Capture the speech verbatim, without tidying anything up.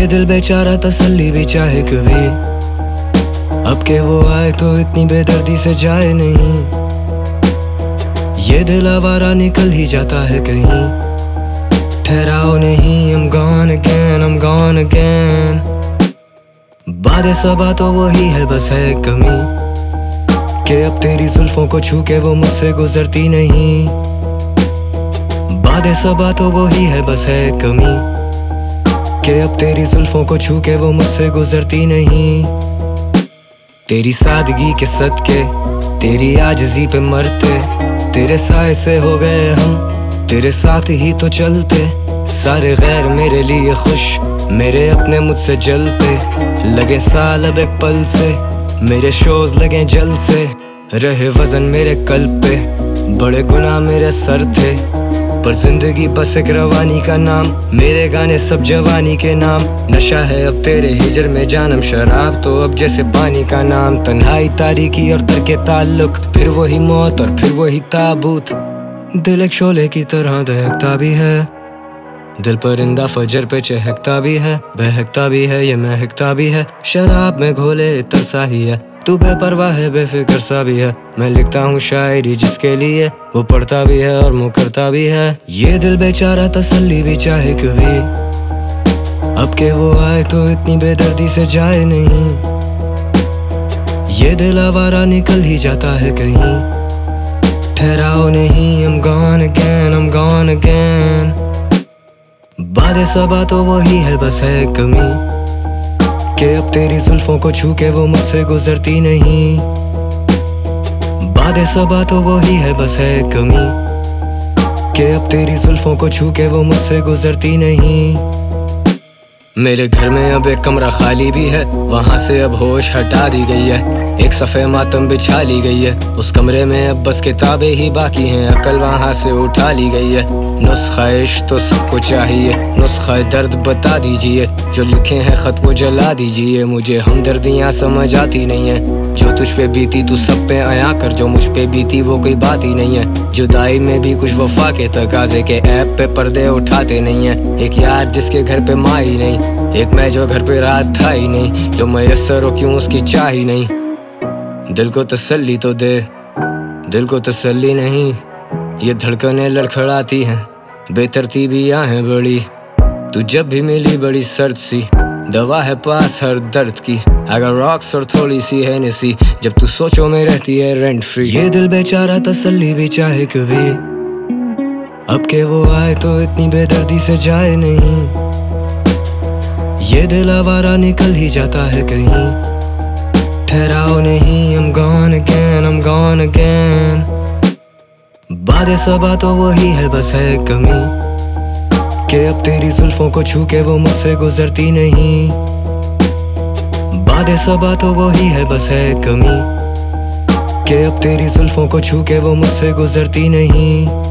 ये दिल बेचारा तसल्ली भी चाहे कभी, अब के वो आए तो इतनी बेदर्दी से जाए नहीं। ये दिल आवारा निकल ही जाता है कहीं, ठहराओ नहीं, I'm gone again, I'm gone again। बातें सबा तो वही है, बस है कमी कि अब तेरी जुल्फों को छू के वो मुझसे गुजरती नहीं। बातें सबा तो वही है, बस है कमी कि अब तेरी जुल्फों को छू के वो मुझसे गुजरती नहीं। तेरी सादगी के सदके, तेरी आजिज़ी पे मरते, तेरे साए से हो गए हम, तेरे साथ ही तो चलते। सारे गैर मेरे लिए खुश, मेरे अपने मुझसे जलते। लगे साल अब एक पल से, मेरे शोज लगे जल से। रहे वजन मेरे कल्ब पे, बड़े गुनाह मेरे सर थे, पर जिंदगी बस एक रवानी का नाम। मेरे गाने सब जवानी के नाम, नशा है अब तेरे हिजर में जानम। शराब तो अब जैसे पानी का नाम, तन्हाई तारीकी और तरके ताल्लुक, फिर वही मौत और फिर वही ताबूत। दिल एक शोले की तरह दहकता भी है, दिल परिंदा फजर पे चहकता भी है, बहकता भी है, ये महकता भी है। शराब में घोले तरसा ही है, तू बेपरवाह है, बेफिक्र सा भी है। मैं लिखता हूँ शायरी जिसके लिए, वो पढ़ता भी है और मुँह करता भी है। ये दिल बेचारा तसल्ली भी चाहे कभी, अब के वो आए तो इतनी बेदर्दी से जाए नहीं। ये दिल आवारा निकल ही जाता है कहीं, ठहराओ नहीं, I'm gone again, I'm gone again। बातें सबा तो वही है, बस है कमी कि अब तेरी जुल्फों को छू के वो मुझसे गुजरती नहीं। बातें सबा तो वही है, बस है कमी कि अब तेरी जुल्फों को छू के वो मुझसे गुजरती नहीं। मेरे घर में अब एक कमरा खाली भी है, वहाँ से अब होश हटा दी गई है। एक सफ़े मातम बिछा ली गई है, उस कमरे में अब बस किताबें ही बाकी हैं। अकल वहाँ से उठा ली गई है, नुस्खा इश्क तो सबको चाहिए, नुस्खा दर्द बता दीजिए। जो लिखे हैं खत वो जला दीजिए, मुझे हमदर्दियाँ समझ आती नहीं है। जो तुझ पे बीती तू सब पे आया कर, जो मुझ पे बीती वो कोई बात ही नहीं है। जुदाई में भी कुछ वफा के तकाजे के ऐप पे पर्दे उठाते नहीं है। एक यार जिसके घर पे माँ ही नहीं, एक मैं जो घर पे रात था ही नहीं, जो मयस्सर हो क्यों उसकी चाह ही नहीं। दिल को तसल्ली तो दे, दिल को तसल्ली नहीं। ये धड़कनें लड़खड़ाती हैं, बेतरतीबियाँ हैं बड़ी। तू जब भी मिली बड़ी सर्द सी, दवा है पास हर दर्द की। अगर रॉक्स और थोड़ी सी है नसी, जब तू सोचो में रहती है रेंट फ्री। ये दिल बेचारा तसल्ली भी चाहे कभी, अब के वो आए तो इतनी बेदर्दी से जाए नहीं। ये दिल आवारा निकल ही जाता है कहीं, ठहराओ नहीं, I'm gone again, I'm gone again। बातें सबा तो वही है, बस है कमी कि अब तेरी जुल्फों को छू के वो मुझसे गुजरती नहीं। बातें सबा तो वही है, बस है कमी कि अब तेरी जुल्फों को छू के वो मुझसे गुजरती नहीं।